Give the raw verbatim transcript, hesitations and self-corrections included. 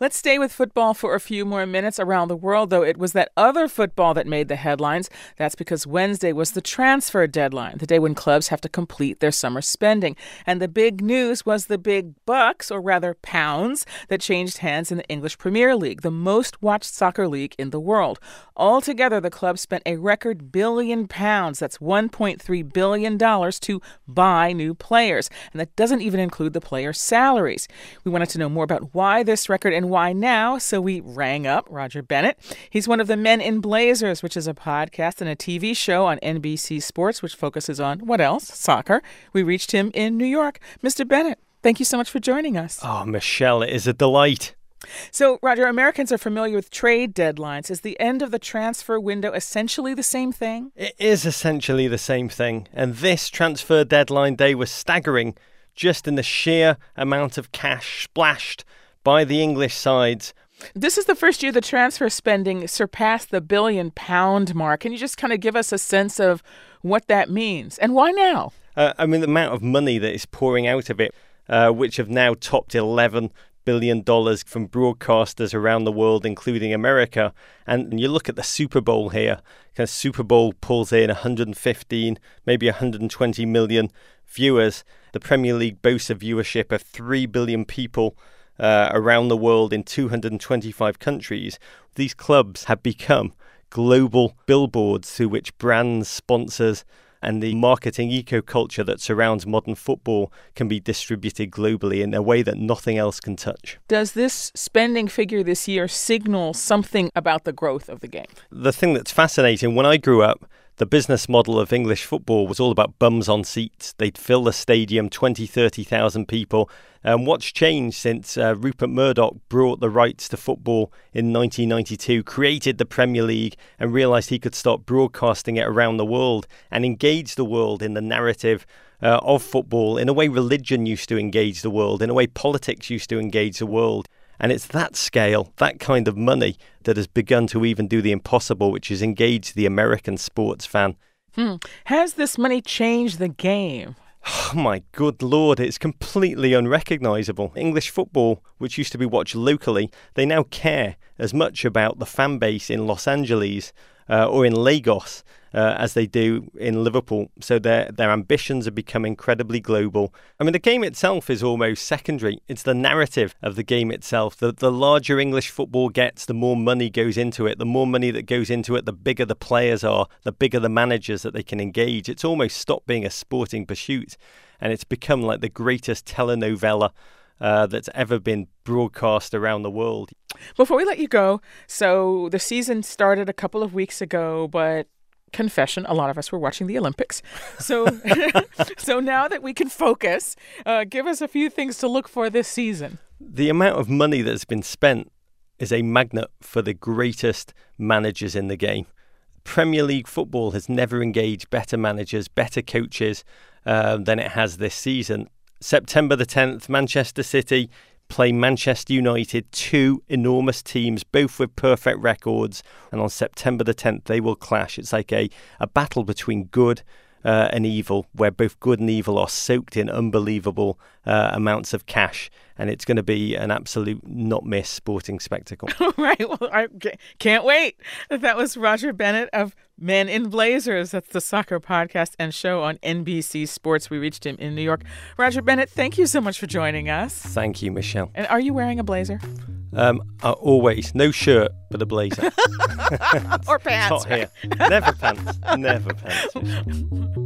Let's stay with football for a few more minutes. Around the world, though, it was that other football that made the headlines. That's because Wednesday was the transfer deadline, the day when clubs have to complete their summer spending. And the big news was the big bucks, or rather pounds, that changed hands in the English Premier League, the most-watched soccer league in the world. Altogether, the club spent a record billion pounds, that's one point three billion dollars, to buy new players. And that doesn't even include the players' salaries. We wanted to know more about why this record and why now, so we rang up Roger Bennett. He's one of the Men in Blazers, which is a podcast and a T V show on N B C Sports, which focuses on, what else? Soccer. We reached him in New York. Mister Bennett, thank you so much for joining us. Oh, Michelle, it is a delight. So, Roger, Americans are familiar with trade deadlines. Is the end of the transfer window essentially the same thing? It is essentially the same thing. And this transfer deadline day was staggering just in the sheer amount of cash splashed by the English sides. This is the first year the transfer spending surpassed the billion pound mark. Can you just kind of give us a sense of what that means? And why now? Uh, I mean, the amount of money that is pouring out of it, uh, which have now topped eleven billion dollars from broadcasters around the world, including America. And you look at the Super Bowl here. Kind of Super Bowl pulls in one hundred fifteen, maybe one hundred twenty million viewers. The Premier League boasts a viewership of three billion people uh, around the world in two hundred twenty-five countries. These clubs have become global billboards through which brands, sponsors, and the marketing eco-culture that surrounds modern football can be distributed globally in a way that nothing else can touch. Does this spending figure this year signal something about the growth of the game? The thing that's fascinating, when I grew up, the business model of English football was all about bums on seats. They'd fill the stadium, twenty, thirty thousand people. And what's changed since uh, Rupert Murdoch brought the rights to football in nineteen ninety-two, created the Premier League and realised he could start broadcasting it around the world and engage the world in the narrative uh, of football, in a way religion used to engage the world, in a way politics used to engage the world. And it's that scale, that kind of money, that has begun to even do the impossible, which is engage the American sports fan. Hmm. Has this money changed the game? Oh my good Lord, it's completely unrecognisable. English football, which used to be watched locally, they now care as much about the fan base in Los Angeles uh, or in Lagos uh, as they do in Liverpool. So their their ambitions have become incredibly global. I mean, the game itself is almost secondary. It's the narrative of the game itself. The, the larger English football gets, the more money goes into it. The more money that goes into it, the bigger the players are, the bigger the managers that they can engage. It's almost stopped being a sporting pursuit, and it's become like the greatest telenovela Uh, that's ever been broadcast around the world. Before we let you go, so the season started a couple of weeks ago, but confession, a lot of us were watching the Olympics. So so now that we can focus, uh, give us a few things to look for this season. The amount of money that's been spent is a magnet for the greatest managers in the game. Premier League football has never engaged better managers, better coaches uh, than it has this season. September the tenth, Manchester City play Manchester United, two enormous teams, both with perfect records. And on September the tenth, they will clash. It's like a, a battle between good uh, and evil, where both good and evil are soaked in unbelievable uh, amounts of cash. And it's going to be an absolute not-miss sporting spectacle. Right. Well, I can't wait. That was Roger Bennett of Men in Blazers. That's the soccer podcast and show on N B C Sports. We reached him in New York. Roger Bennett, thank you so much for joining us. Thank you, Michelle. And are you wearing a blazer? Um, uh, always. No shirt, but a blazer. Or pants. Hot here. Never pants. Never pants.